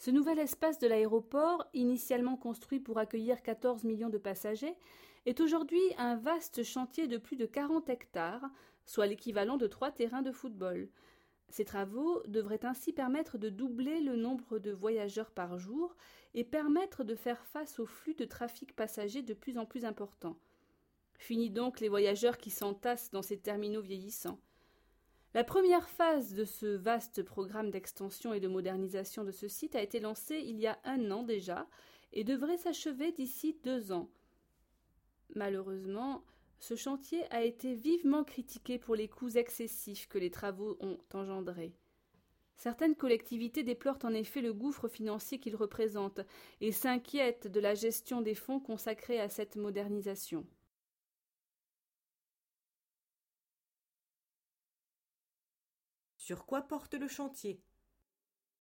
Ce nouvel espace de l'aéroport, initialement construit pour accueillir 14 millions de passagers, est aujourd'hui un vaste chantier de plus de 40 hectares, soit l'équivalent de 3 terrains de football. Ces travaux devraient ainsi permettre de doubler le nombre de voyageurs par jour et permettre de faire face au flux de trafic passager de plus en plus important. Fini donc les voyageurs qui s'entassent dans ces terminaux vieillissants. La première phase de ce vaste programme d'extension et de modernisation de ce site a été lancée il y a 1 an déjà et devrait s'achever d'ici 2 ans. Malheureusement, ce chantier a été vivement critiqué pour les coûts excessifs que les travaux ont engendrés. Certaines collectivités déplorent en effet le gouffre financier qu'il représente et s'inquiètent de la gestion des fonds consacrés à cette modernisation. Sur quoi porte le chantier?